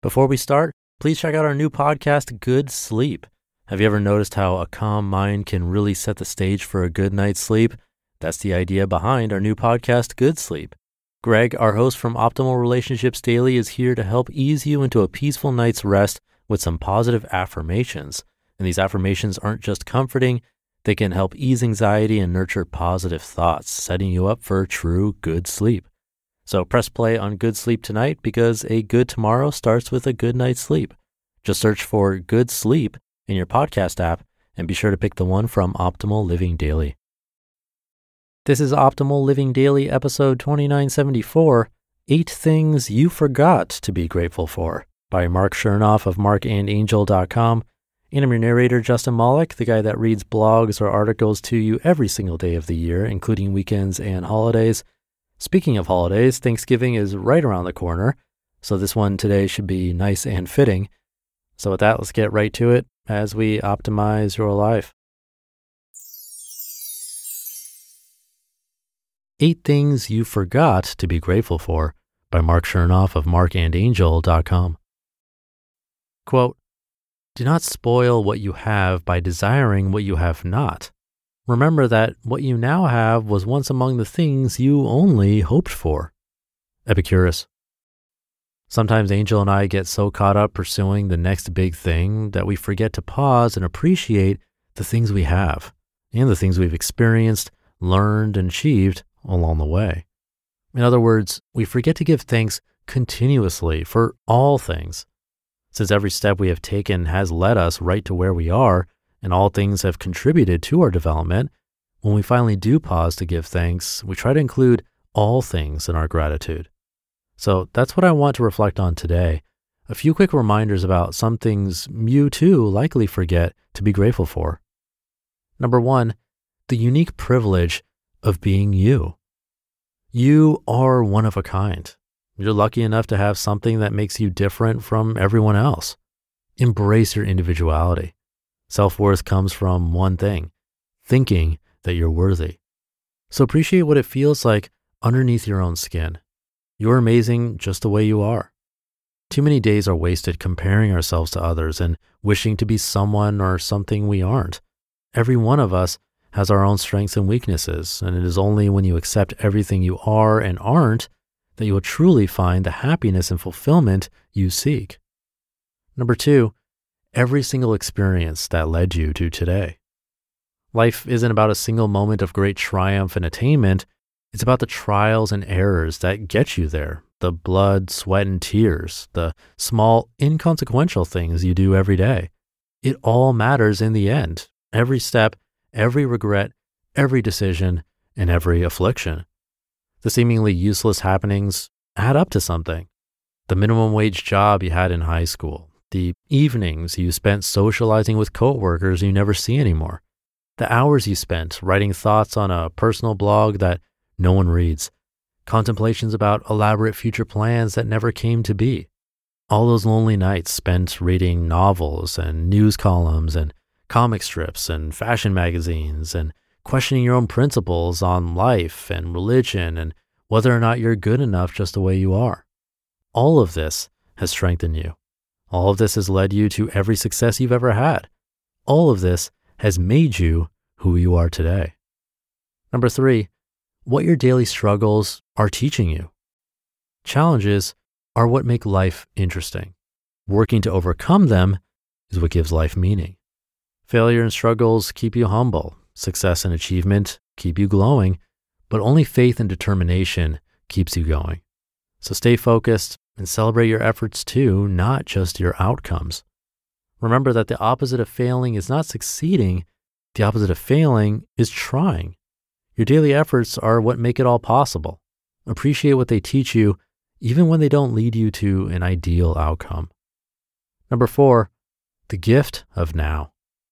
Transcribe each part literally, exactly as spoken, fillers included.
Before we start, please check out our new podcast, Good Sleep. Have you ever noticed how a calm mind can really set the stage for a good night's sleep? That's the idea behind our new podcast, Good Sleep. Greg, our host from Optimal Relationships Daily, is here to help ease you into a peaceful night's rest with some positive affirmations. And these affirmations aren't just comforting, they can help ease anxiety and nurture positive thoughts, setting you up for true good sleep. So press play on Good Sleep tonight because a good tomorrow starts with a good night's sleep. Just search for Good Sleep in your podcast app and be sure to pick the one from Optimal Living Daily. This is Optimal Living Daily, episode twenty-nine seventy-four, Eight Things You Forgot to Be Grateful For, by Mark Chernoff of mark and angel dot com. And I'm your narrator, Justin Malik, the guy that reads blogs or articles to you every single day of the year, including weekends and holidays. Speaking of holidays, Thanksgiving is right around the corner, so this one today should be nice and fitting. So with that, let's get right to it as we optimize your life. Eight Things You Forgot to Be Grateful For, by Mark Chernoff of mark and angel dot com. Quote, "Do not spoil what you have by desiring what you have not. Remember that what you now have was once among the things you only hoped for." Epicurus. Sometimes Angel and I get so caught up pursuing the next big thing that we forget to pause and appreciate the things we have and the things we've experienced, learned, and achieved along the way. In other words, we forget to give thanks continuously for all things. Since every step we have taken has led us right to where we are, and all things have contributed to our development, when we finally do pause to give thanks, we try to include all things in our gratitude. So that's what I want to reflect on today. A few quick reminders about some things you too likely forget to be grateful for. Number one, the unique privilege of being you. You are one of a kind. You're lucky enough to have something that makes you different from everyone else. Embrace your individuality. Self-worth comes from one thing, thinking that you're worthy. So appreciate what it feels like underneath your own skin. You're amazing just the way you are. Too many days are wasted comparing ourselves to others and wishing to be someone or something we aren't. Every one of us has our own strengths and weaknesses, and it is only when you accept everything you are and aren't that you will truly find the happiness and fulfillment you seek. Number two, every single experience that led you to today. Life isn't about a single moment of great triumph and attainment. It's about the trials and errors that get you there, the blood, sweat, and tears, the small, inconsequential things you do every day. It all matters in the end, every step, every regret, every decision, and every affliction. The seemingly useless happenings add up to something. The minimum wage job you had in high school, the evenings you spent socializing with coworkers you never see anymore, the hours you spent writing thoughts on a personal blog that no one reads, contemplations about elaborate future plans that never came to be, all those lonely nights spent reading novels and news columns and comic strips and fashion magazines and questioning your own principles on life and religion and whether or not you're good enough just the way you are. All of this has strengthened you. All of this has led you to every success you've ever had. All of this has made you who you are today. Number three, what your daily struggles are teaching you. Challenges are what make life interesting. Working to overcome them is what gives life meaning. Failure and struggles keep you humble. Success and achievement keep you glowing, but only faith and determination keeps you going. So stay focused and celebrate your efforts too, not just your outcomes. Remember that the opposite of failing is not succeeding. The opposite of failing is trying. Your daily efforts are what make it all possible. Appreciate what they teach you, even when they don't lead you to an ideal outcome. Number four, the gift of now.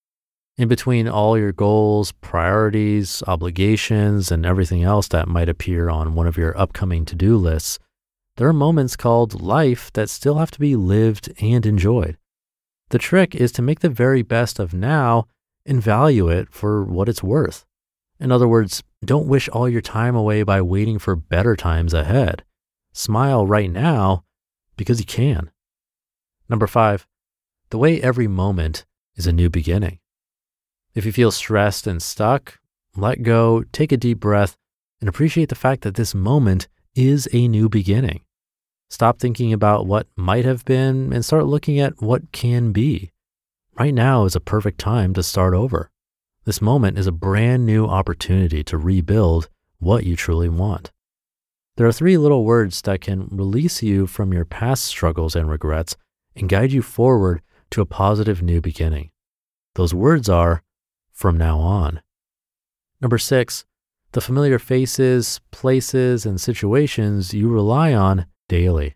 In between all your goals, priorities, obligations, and everything else that might appear on one of your upcoming to-do lists, there are moments called life that still have to be lived and enjoyed. The trick is to make the very best of now and value it for what it's worth. In other words, don't wish all your time away by waiting for better times ahead. Smile right now because you can. Number five, the way every moment is a new beginning. If you feel stressed and stuck, let go, take a deep breath, and appreciate the fact that this moment is a new beginning. Stop thinking about what might have been and start looking at what can be. Right now is a perfect time to start over. This moment is a brand new opportunity to rebuild what you truly want. There are three little words that can release you from your past struggles and regrets and guide you forward to a positive new beginning. Those words are, from now on. Number six, the familiar faces, places, and situations you rely on daily.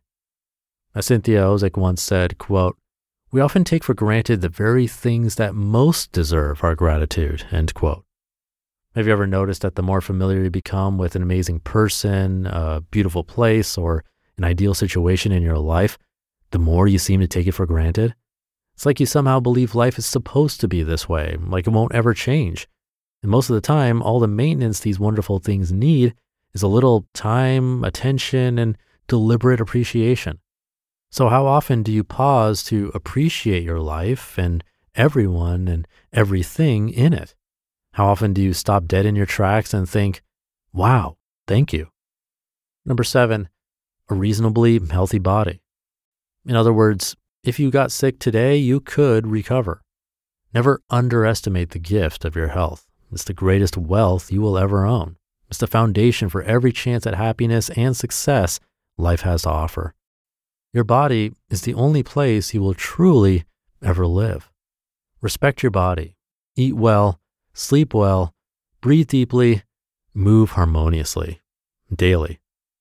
As Cynthia Ozick once said, quote, "We often take for granted the very things that most deserve our gratitude," end quote. Have you ever noticed that the more familiar you become with an amazing person, a beautiful place, or an ideal situation in your life, the more you seem to take it for granted? It's like you somehow believe life is supposed to be this way, like it won't ever change. And most of the time, all the maintenance these wonderful things need is a little time, attention, and deliberate appreciation. So how often do you pause to appreciate your life and everyone and everything in it? How often do you stop dead in your tracks and think, wow, thank you? Number seven, a reasonably healthy body. In other words, if you got sick today, you could recover. Never underestimate the gift of your health. It's the greatest wealth you will ever own. It's the foundation for every chance at happiness and success life has to offer. Your body is the only place you will truly ever live. Respect your body. Eat well, sleep well, breathe deeply, move harmoniously, daily.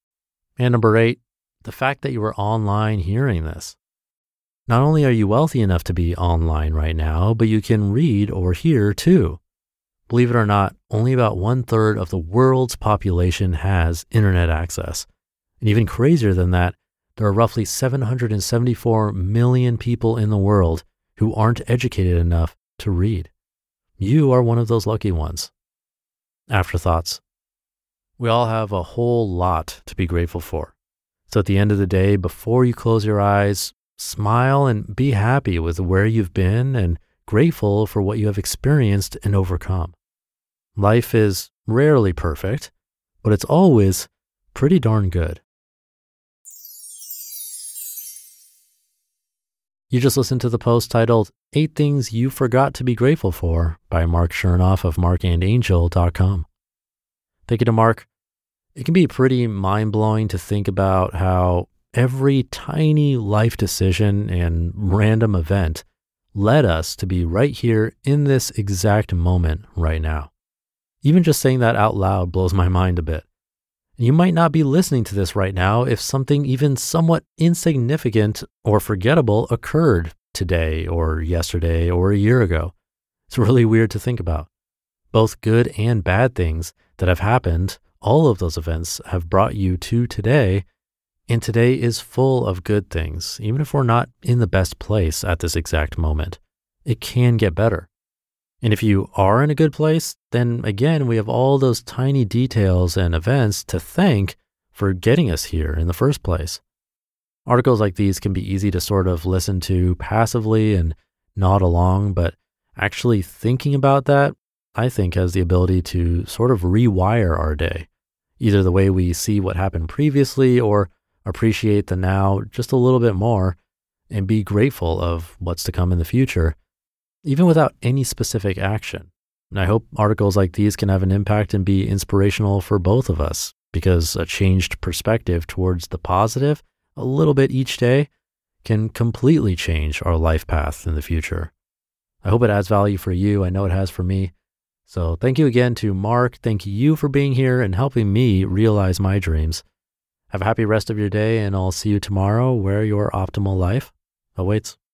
And number eight, the fact that you are online hearing this. Not only are you wealthy enough to be online right now, but you can read or hear too. Believe it or not, only about one third of the world's population has internet access. And even crazier than that, there are roughly seven hundred seventy-four million people in the world who aren't educated enough to read. You are one of those lucky ones. Afterthoughts. We all have a whole lot to be grateful for. So at the end of the day, before you close your eyes, smile and be happy with where you've been and grateful for what you have experienced and overcome. Life is rarely perfect, but it's always pretty darn good. You just listened to the post titled Eight Things You Forgot to Be Grateful For by Mark Chernoff of mark and angel dot com. Thank you to Mark. It can be pretty mind-blowing to think about how every tiny life decision and random event led us to be right here in this exact moment right now. Even just saying that out loud blows my mind a bit. You might not be listening to this right now if something even somewhat insignificant or forgettable occurred today or yesterday or a year ago. It's really weird to think about. Both good and bad things that have happened, all of those events have brought you to today, and today is full of good things. Even if we're not in the best place at this exact moment, it can get better. And if you are in a good place, then again, we have all those tiny details and events to thank for getting us here in the first place. Articles like these can be easy to sort of listen to passively and nod along, but actually thinking about that, I think, has the ability to sort of rewire our day, either the way we see what happened previously or appreciate the now just a little bit more and be grateful of what's to come in the future, even without any specific action. And I hope articles like these can have an impact and be inspirational for both of us, because a changed perspective towards the positive a little bit each day can completely change our life path in the future. I hope it adds value for you. I know it has for me. So thank you again to Mark. Thank you for being here and helping me realize my dreams. Have a happy rest of your day, and I'll see you tomorrow where your optimal life awaits.